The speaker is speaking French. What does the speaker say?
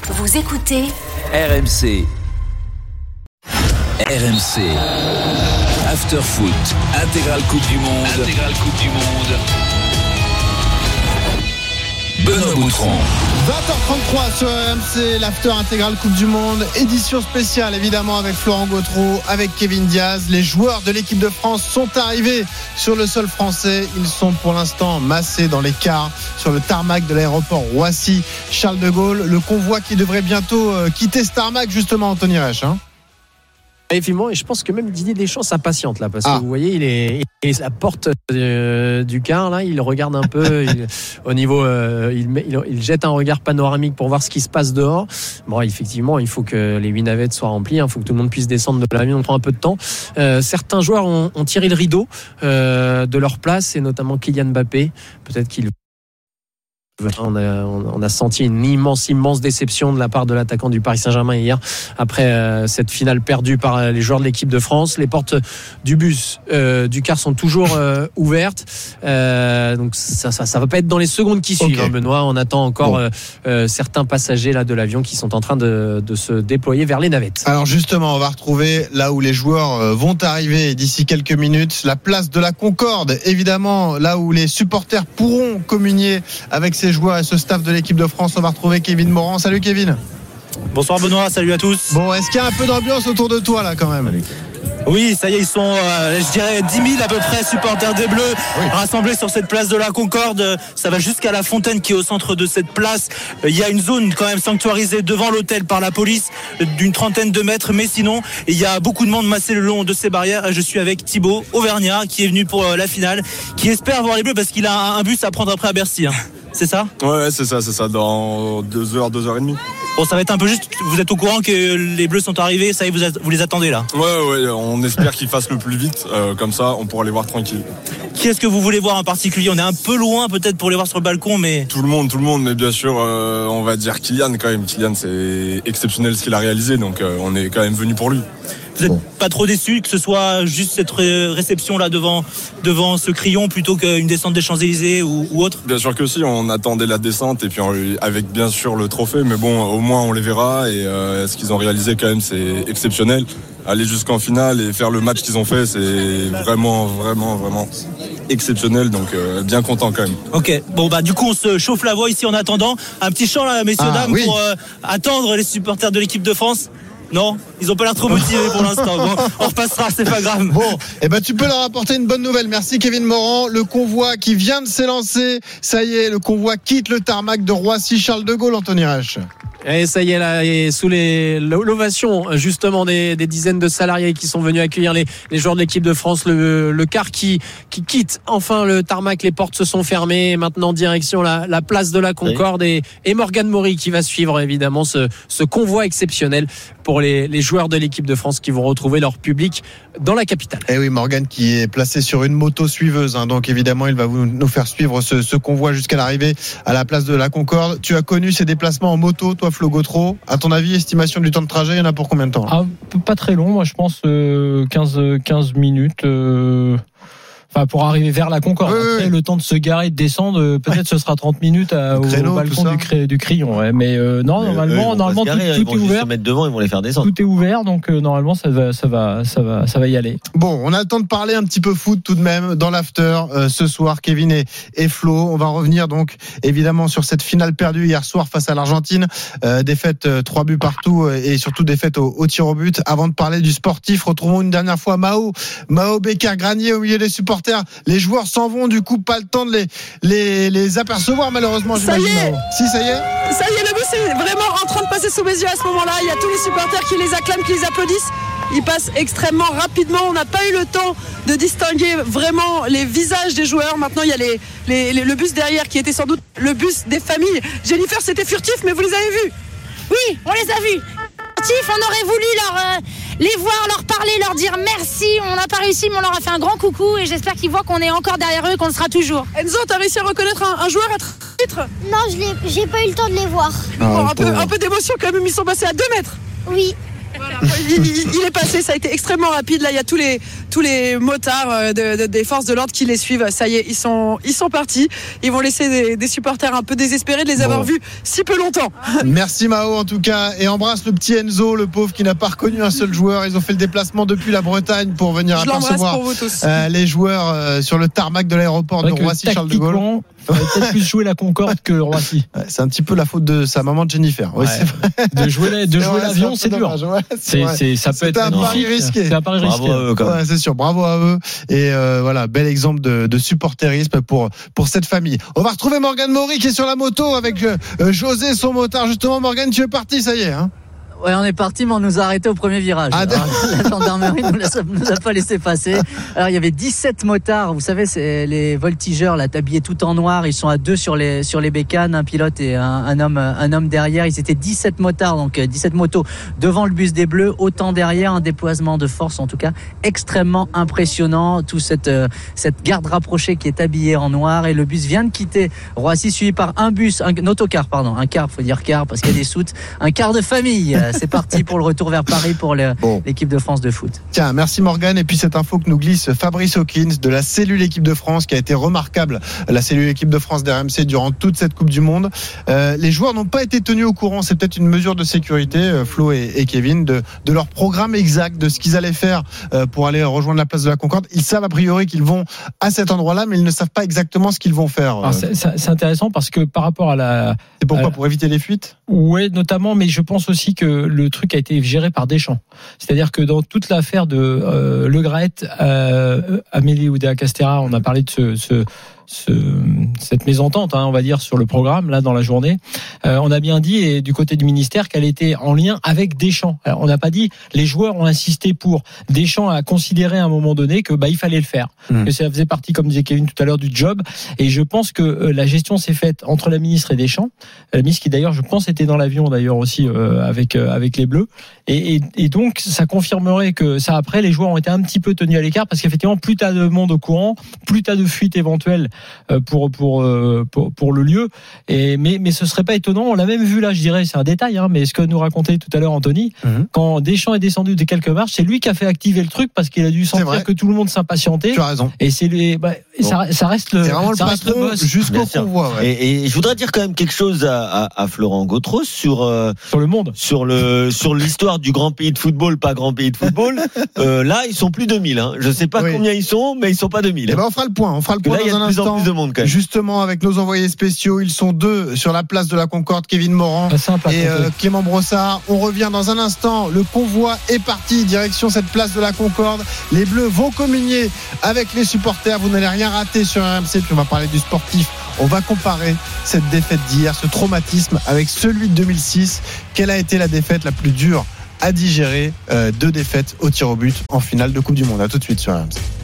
Vous écoutez RMC. RMC. After Foot. Intégrale Coupe du Monde. Benoît Boutron. 20h33 sur RMC, l'After Intégrale Coupe du Monde, édition spéciale évidemment avec Florent Gautreau, avec Kevin Diaz. Les joueurs de l'équipe de France sont arrivés sur le sol français. Ils sont pour l'instant massés dans les cars sur le tarmac de l'aéroport Roissy Charles de Gaulle. Le convoi qui devrait bientôt quitter ce tarmac justement, Anthony Reich. Effectivement, et je pense que même Didier Deschamps s'impatiente là, parce que vous voyez, il est à la porte du car là, il regarde un peu au niveau, il jette un regard panoramique pour voir ce qui se passe dehors. Bon, effectivement, il faut que les 8 navettes soient remplies, il faut que tout le monde puisse descendre de l'avion, on prend un peu de temps. Certains joueurs ont tiré le rideau de leur place, et notamment Kylian Mbappé. Peut-être qu'il On a senti une immense déception de la part de l'attaquant du Paris Saint-Germain hier après cette finale perdue par les joueurs de l'équipe de France. Les portes du bus, du car sont toujours ouvertes, donc ça va pas être dans les secondes qui suivent. Okay. Benoît, on attend encore certains passagers là de l'avion qui sont en train de se déployer vers les navettes. Alors justement, on va retrouver là où les joueurs vont arriver d'ici quelques minutes, la place de la Concorde, évidemment là où les supporters pourront communier avec ces joueurs et ce staff de l'équipe de France. On va retrouver Kevin Morand. Salut Kevin. Bonsoir Benoît, salut à tous. Bon, est-ce qu'il y a un peu d'ambiance autour de toi là quand même ? Oui, ça y est, ils sont, je dirais, 10 000 à peu près supporters des Bleus rassemblés sur cette place de la Concorde. Ça va jusqu'à la fontaine qui est au centre de cette place. Il y a une zone quand même sanctuarisée devant l'hôtel par la police d'une trentaine de mètres, mais sinon, il y a beaucoup de monde massé le long de ces barrières. Je suis avec Thibaut Auvergnat qui est venu pour la finale, qui espère voir les Bleus parce qu'il a un bus à prendre après à Bercy. C'est ça ? Ouais, c'est ça, dans 2 heures, 2 heures et demie. Bon, ça va être un peu juste, vous êtes au courant que les Bleus sont arrivés, ça y est, vous les attendez là ? Ouais, on espère qu'ils fassent le plus vite, comme ça on pourra les voir tranquille. Qui est-ce que vous voulez voir en particulier ? On est un peu loin peut-être pour les voir sur le balcon, mais... Tout le monde, mais bien sûr, on va dire Kylian quand même. Kylian, c'est exceptionnel ce qu'il a réalisé, donc on est quand même venu pour lui. Vous n'êtes pas trop déçu que ce soit juste cette réception là devant ce Crillon plutôt qu'une descente des Champs-Élysées ou autre ? Bien sûr que si, on attendait la descente et puis avec bien sûr le trophée, mais bon, au moins on les verra, et ce qu'ils ont réalisé quand même c'est exceptionnel. Aller jusqu'en finale et faire le match qu'ils ont fait, c'est vraiment exceptionnel, donc bien content quand même. Ok, bon bah du coup on se chauffe la voix ici en attendant. Un petit chant là, messieurs, dames, pour attendre les supporters de l'équipe de France. Non, ils ont pas l'air trop motivés pour l'instant. Bon, on repassera, c'est pas grave. Bon, tu peux leur apporter une bonne nouvelle. Merci Kevin Morand. Le convoi qui vient de s'élancer, ça y est, le convoi quitte le tarmac de Roissy Charles de Gaulle, Anthony Reich. Et ça y est là, et sous l'ovation justement des dizaines de salariés qui sont venus accueillir les joueurs de l'équipe de France, le car qui quitte enfin le tarmac, les portes se sont fermées, maintenant direction la place de la Concorde, et Morgan Maury qui va suivre évidemment ce convoi exceptionnel pour les joueurs de l'équipe de France qui vont retrouver leur public dans la capitale. Et oui, Morgan qui est placé sur une moto suiveuse, donc évidemment il va nous faire suivre ce convoi jusqu'à l'arrivée à la place de la Concorde. Tu as connu ces déplacements en moto, toi Flo Gautreau. À ton avis, estimation du temps de trajet, il y en a pour combien de temps ? Pas très long, moi je pense 15 minutes. Pour arriver vers la Concorde. Après, le temps de se garer, de descendre, peut-être ce sera 30 minutes au balcon du Crillon. Ouais. Mais normalement, tout est ouvert. Se mettre devant, ils vont les faire descendre. Tout est ouvert, donc normalement ça va y aller. Bon, on a le temps de parler un petit peu foot tout de même dans l'after ce soir, Kevin et Flo. On va revenir donc évidemment sur cette finale perdue hier soir face à l'Argentine. Défaite 3 buts partout, et surtout défaite au tir au but. Avant de parler du sportif, retrouvons une dernière fois Mao Becker-Granier au milieu des supporters. Les joueurs s'en vont, du coup pas le temps de les apercevoir malheureusement. Ça y est. Si, ça y est, le bus est vraiment en train de passer sous mes yeux à ce moment-là. Il y a tous les supporters qui les acclament, qui les applaudissent. Ils passent extrêmement rapidement. On n'a pas eu le temps de distinguer vraiment les visages des joueurs. Maintenant il y a le bus derrière qui était sans doute le bus des familles. Jennifer, c'était furtif, mais vous les avez vus ? Oui, on les a vus. On aurait voulu les voir, leur parler, leur dire merci. On n'a pas réussi, mais on leur a fait un grand coucou, et j'espère qu'ils voient qu'on est encore derrière eux et qu'on le sera toujours. Enzo, t'as réussi à reconnaître un joueur à titre ? Non, j'ai pas eu le temps de les voir. Un peu d'émotion quand même, ils sont passés à 2 mètres. Oui. Voilà, il est passé, ça a été extrêmement rapide. Là, il y a tous les motards des forces de l'ordre qui les suivent. Ça y est, ils sont partis. Ils vont laisser des supporters un peu désespérés de les avoir vus si peu longtemps. Merci Mao en tout cas, et embrasse le petit Enzo, le pauvre qui n'a pas reconnu un seul joueur. Ils ont fait le déplacement depuis la Bretagne pour venir apercevoir les joueurs sur le tarmac de l'aéroport de Roissy-Charles de Gaulle. Il faudrait peut-être plus jouer la Concorde que Roissy. C'est un petit peu la faute de sa maman Jennifer. Ouais, c'est vrai. De jouer l'avion, c'est dur. Ça peut être un pari risqué. C'est un pari risqué. Bravo à eux, quand même. C'est sûr. Bravo à eux. Et voilà, bel exemple de supporterisme pour cette famille. On va retrouver Morgane Maury qui est sur la moto avec José, son motard. Justement, Morgane, tu es parti, ça y est. Hein. Ouais, on est parti, mais on nous a arrêtés au premier virage. La gendarmerie nous a pas laissé passer. Alors, il y avait 17 motards. Vous savez, c'est les voltigeurs, là, habillés tout en noir. Ils sont à deux sur les bécanes, un pilote et un homme derrière. Ils étaient 17 motards, donc 17 motos devant le bus des Bleus, autant derrière. Un déploiement de force, en tout cas, extrêmement impressionnant. Tout cette garde rapprochée qui est habillée en noir. Et le bus vient de quitter Roissy, suivi par un autocar, un car, faut dire car, parce qu'il y a des soutes. Un car de famille. C'est parti pour le retour vers Paris pour l'équipe de France de foot. Tiens, merci Morgane. Et puis cette info que nous glisse Fabrice Hawkins de la cellule équipe de France, qui a été remarquable, la cellule équipe de France d'RMC durant toute cette Coupe du Monde. Les joueurs n'ont pas été tenus au courant. C'est peut-être une mesure de sécurité, Flo et Kevin, de leur programme exact, de ce qu'ils allaient faire pour aller rejoindre la place de la Concorde. Ils savent a priori qu'ils vont à cet endroit-là, mais ils ne savent pas exactement ce qu'ils vont faire. Alors, c'est intéressant parce que par rapport à la... C'est pourquoi pour éviter les fuites? Oui, notamment, mais je pense aussi que le truc a été géré par Deschamps. C'est-à-dire que dans toute l'affaire de Le Graët, Amélie Oudéa-Castéra, on a parlé de cette mésentente, on va dire, sur le programme là dans la journée. On a bien dit, et du côté du ministère, qu'elle était en lien avec Deschamps. Alors, on n'a pas dit, les joueurs ont insisté pour. Deschamps a considéré à un moment donné que il fallait le faire, que ça faisait partie, comme disait Kevin tout à l'heure, du job. Et je pense que la gestion s'est faite entre la ministre et Deschamps. La ministre qui d'ailleurs, je pense, était dans l'avion d'ailleurs aussi avec les Bleus. Et donc ça confirmerait que ça, après, les joueurs ont été un petit peu tenus à l'écart, parce qu'effectivement, plus t'as de monde au courant, plus t'as de fuites éventuelles pour le lieu. Mais ce serait pas étonnant. On l'a même vu là, je dirais, c'est un détail, mais ce que nous racontait tout à l'heure Anthony, quand Deschamps est descendu de quelques marches, c'est lui qui a fait activer le truc, parce qu'il a dû sentir que tout le monde s'impatientait. Tu as raison. Et c'est ça reste le, c'est vraiment le patron boss jusqu'au convoi. Ouais. Et je voudrais dire quand même quelque chose à Florent Gautreau sur le monde, sur l'histoire du grand pays de football, pas grand pays de football. Là, ils sont plus 2000. Je sais pas combien ils sont, mais ils sont pas 2000. Et on fera le point. On fera le point là, dans un instant. Plus de monde, quand même. Justement, avec nos envoyés spéciaux, ils sont 2 sur la place de la Concorde, Kevin Morand et Clément Brossard. On revient dans un instant. Le convoi est parti direction cette place de la Concorde. Les Bleus vont communier avec les supporters. Vous n'allez rien rater sur RMC. Puis on va parler du sportif. On va comparer cette défaite d'hier, ce traumatisme, avec celui de 2006. Quelle a été la défaite la plus dure à digérer? 2 défaites au tir au but en finale de Coupe du Monde. À tout de suite sur RMC.